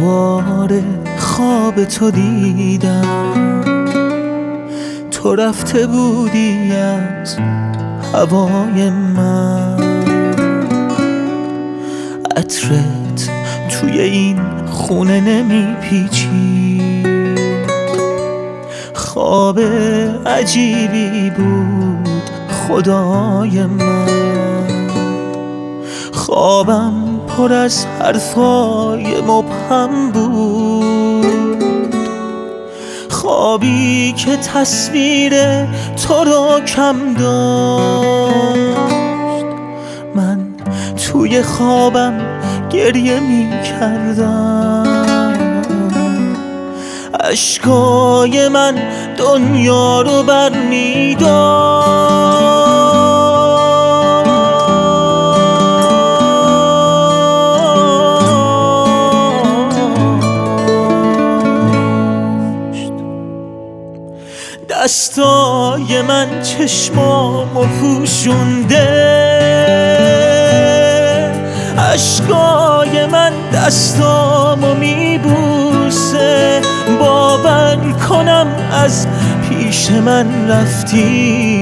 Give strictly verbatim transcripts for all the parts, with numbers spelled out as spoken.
دوباره خواب تو دیدم، تو رفته بودی از هوای من، عطرت توی این خونه نمی پیچی، خواب عجیبی بود خدای من، خوابم پر از حرفای مبهم بود، خوابی که تصویر تو رو کم داشت، من توی خوابم گریه می کردم، اشکای من دنیا رو بر می داشت، دستای من چشمامو پوشونده، اشکای من دستامو میبوسه، باور کنم از پیش من رفتی،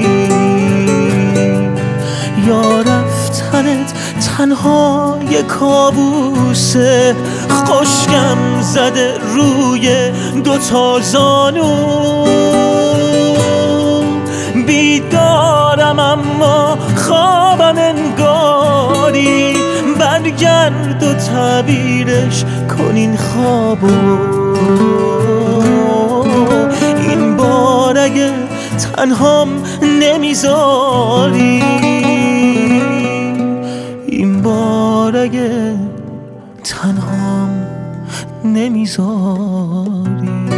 یا رفتنت تنها یه کابوسه، خشکم زده روی دوتا زانو، بیدارم اما خوابم انگاری، برگرد و تعبیرش کن این خوابو، این بار اگه تنهام نمیذاری، این بار اگه تنهام نمیذاری.